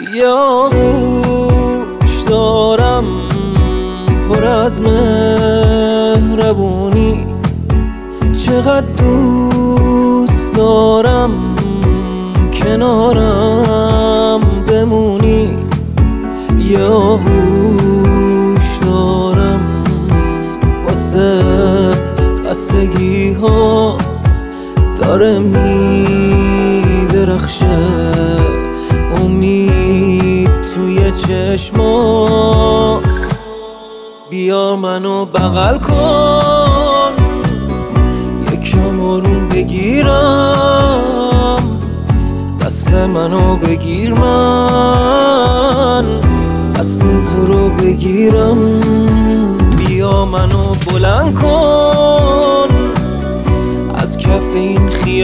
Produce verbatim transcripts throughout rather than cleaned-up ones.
یا گوش دارم پر از مهربونی، چقدر دوست دارم کنارم بمونی. یا گوش دارم واسه خستگی هات داره میدرخشه امید توی چشمات. بیا منو بغل کن یکم آروم بگیرم، دست منو بگیر من دست تو رو بگیرم. بیا منو بلند کن از کف این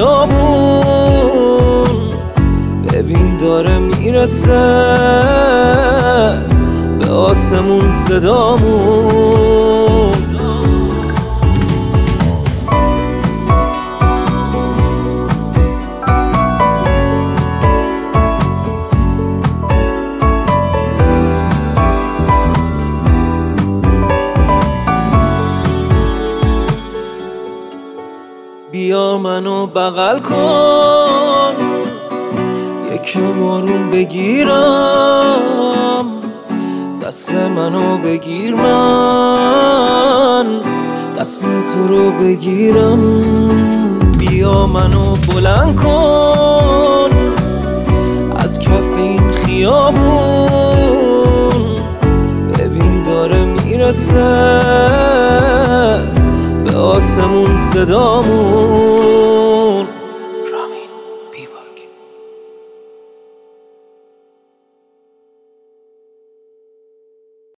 خیابون، ببین داره میرسه به آسمون صدامون. بیا منو بغل کن یکم آروم بگیرم، دست منو بگیر من دست تو رو بگیرم. بیا منو بلند کن از کف این خیابون، ببین داره میرسه به آسمون صدامون.